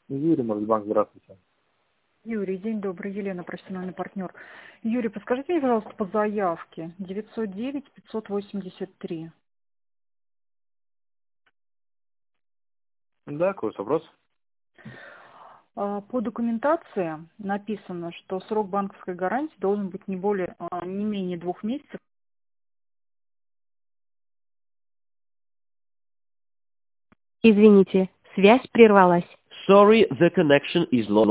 Юрий, Мосбанк, здравствуйте. Юрий, день добрый. Елена, профессиональный партнер. Юрий, подскажите мне, пожалуйста, по заявке 909-583. Да, какой вопрос? По документации написано, что срок банковской гарантии должен быть не менее 2 месяцев. Извините, связь прервалась. Sorry, the connection is lost.